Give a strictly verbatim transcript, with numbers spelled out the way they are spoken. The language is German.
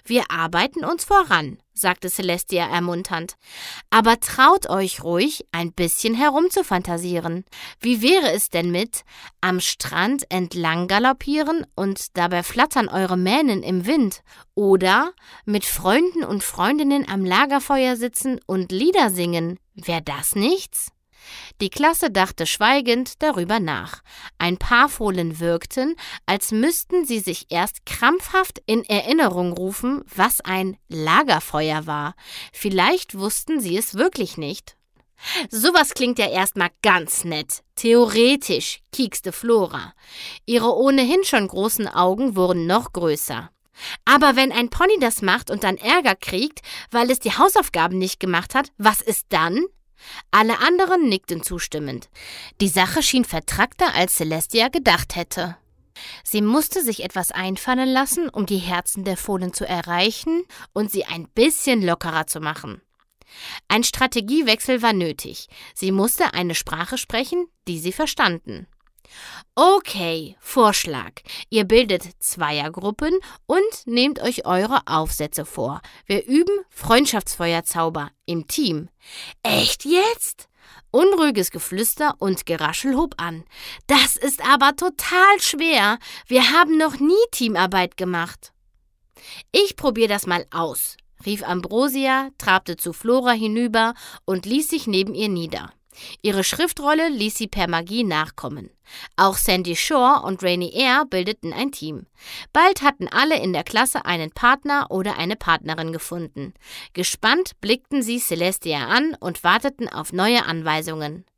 Wir arbeiten uns voran, sagte Celestia ermunternd. Aber traut euch ruhig, ein bisschen herumzufantasieren. Wie wäre es denn mit am Strand entlang galoppieren und dabei flattern eure Mähnen im Wind? Oder mit Freunden und Freundinnen am Lagerfeuer sitzen und Lieder singen? Wär das nichts? Die Klasse dachte schweigend darüber nach. Ein paar Fohlen wirkten, als müssten sie sich erst krampfhaft in Erinnerung rufen, was ein Lagerfeuer war. Vielleicht wussten sie es wirklich nicht. Sowas klingt ja erstmal ganz nett. Theoretisch, kiekste Flora. Ihre ohnehin schon großen Augen wurden noch größer. Aber wenn ein Pony das macht und dann Ärger kriegt, weil es die Hausaufgaben nicht gemacht hat, was ist dann? Alle anderen nickten zustimmend. Die Sache schien vertrackter, als Celestia gedacht hätte. Sie musste sich etwas einfallen lassen, um die Herzen der Fohlen zu erreichen und sie ein bisschen lockerer zu machen. Ein Strategiewechsel war nötig. Sie musste eine Sprache sprechen, die sie verstanden. Okay, Vorschlag. Ihr bildet Zweiergruppen und nehmt euch eure Aufsätze vor. Wir üben Freundschaftsfeuerzauber im Team. Echt jetzt? Unruhiges Geflüster und Geraschel hob an. Das ist aber total schwer. Wir haben noch nie Teamarbeit gemacht. Ich probiere das mal aus, rief Ambrosia, trabte zu Flora hinüber und ließ sich neben ihr nieder. Ihre Schriftrolle ließ sie per Magie nachkommen. Auch Sandy Shore und Rainy Air bildeten ein Team. Bald hatten alle in der Klasse einen Partner oder eine Partnerin gefunden. Gespannt blickten sie Celestia an und warteten auf neue Anweisungen.